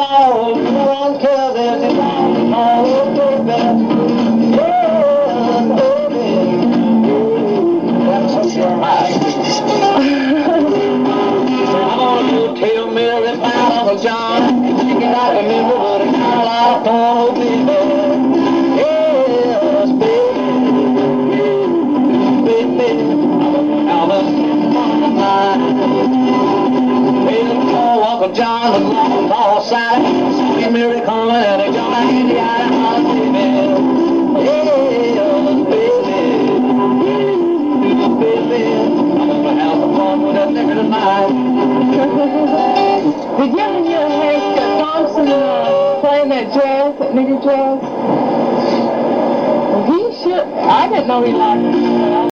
ball, you don't care that it's all baby. Yeah, baby. That's what you're right. I'm gonna go tell Mary about Uncle John. She cannot remember what a girl I thought, baby. Yes, baby, baby. I'm a Uncle John was long tall side. Saw Mary coming and a John in the eye, baby. Yeah, baby. I'm gonna have some fun with that nigga tonight. Did you ever hear Hank Thompson playing that jazz, that nigga jazz? Well, he should. I didn't know he liked it.